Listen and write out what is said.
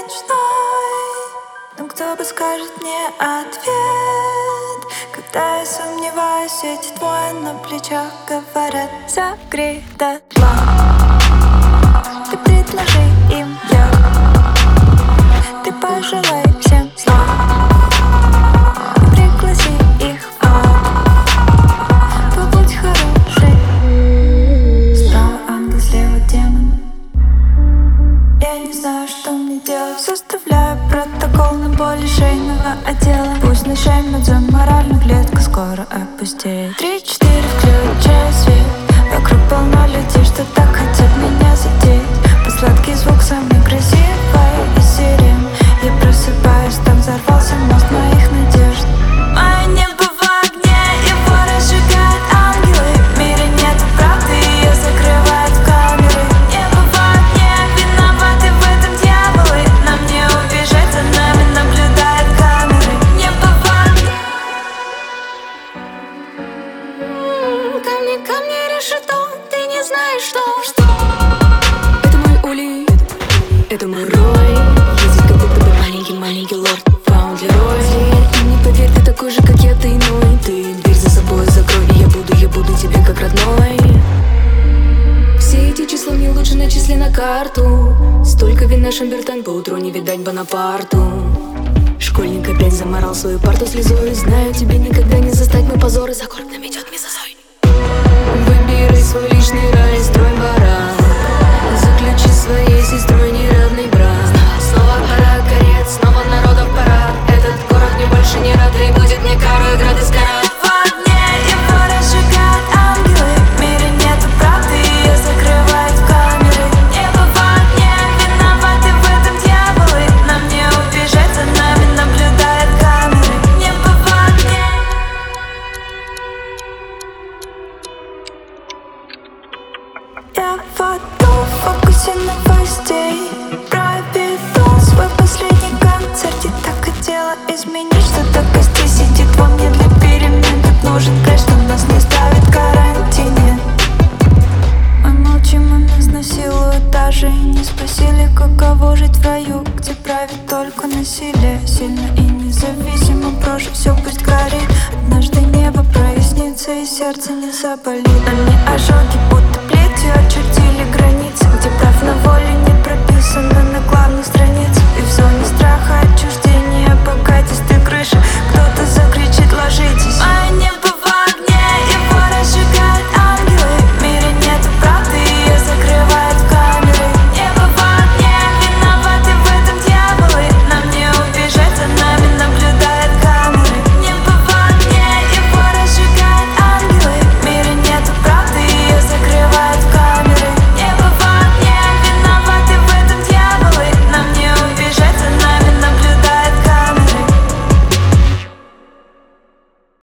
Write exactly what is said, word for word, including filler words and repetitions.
ночной. Но кто бы скажет мне ответ, когда я сомневаюсь, эти двое на плечах говорят: согрей дотла. Ты предложи им я, ты пожелай всем зла, ты пригласи их в ад. Побудь хороший. Справа ангел, слева демон. Я не знаю, что мне делать. Составляю протокол на боли шейного отдела. Пусть нашеймут за моральную клетку скоро опустеет. Три-четыре, включаю свет. Вокруг полно людей, что так хотят меня задеть. Под сладкий звук самый красивый из сирен. Я просыпаюсь, там взорвался мост моих надежд. Мое небо в огне, его разжигают ангелы. В мире нет правды, ее закрывают в камеры. Небо в огне, виноваты в этом дьяволы. Нам не убежать, за нами наблюдают камеры. Небо в огне. Камни, камни, решето, ты не знаешь, что что. Это мой улей, это мой рой. Ездит как будто бы маленький-маленький лорд Фаундерой. И не поверь, ты такой же, как я, ты иной. Ты дверь за собой закрой, и я буду, я буду тебе как родной. Все эти числа мне лучше начисли на карту. Столько вина Шамбертайн, поутру не видать Бонапарту. Школьник опять заморал свою парту слезой. Знаю, тебе никогда не застать мой позор, и за городом идет мезозой. Выбирай свой личный рай, строй барак. Заключи своей сестрой неравный брак. Снова пора карет, снова народов пора. Этот город мне больше не рад, и будет мне кару играть из карат. В огне его разжигают ангелы. В мире нету правды, ее закрывают в камеры. Небо в огне, виноваты в этом дьяволы. Нам не убежать, за нами наблюдают камеры. Небо в огне. Я в аду, в фокусе новостей. Проведу свой последний концерт. Я так хотела изменить что-то, кости сидит во мне для перемен. Так нужен кэш, что нас не ставит в карантине. Мы молчим, и нас насилуют, даже и не спросили, каково жить в раю, где правит только насилие. Сильно и независимо прожить, все пусть горит. Однажды небо прояснится, и сердце не заболит. А не ожоги, будто